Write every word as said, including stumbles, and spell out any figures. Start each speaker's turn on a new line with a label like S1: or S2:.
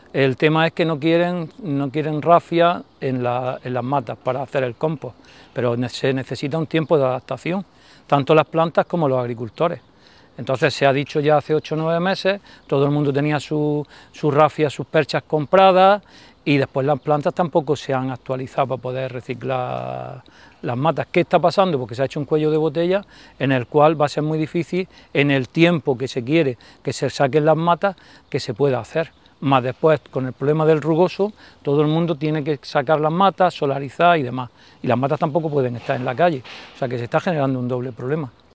S1: El tema es que no quieren, no quieren rafia en, la, en las matas para hacer el compost, pero se necesita un tiempo de adaptación, tanto las plantas como los agricultores. Entonces se ha dicho ya hace ocho o nueve meses, todo el mundo tenía su, su rafia, sus perchas compradas, y después las plantas tampoco se han actualizado para poder reciclar las matas. ¿Qué está pasando? Porque se ha hecho un cuello de botella en el cual va a ser muy difícil, en el tiempo que se quiere que se saquen las matas, que se pueda hacer. Más después, con el problema del rugoso, todo el mundo tiene que sacar las matas, solarizar y demás, y las matas tampoco pueden estar en la calle, o sea que se está generando un doble problema.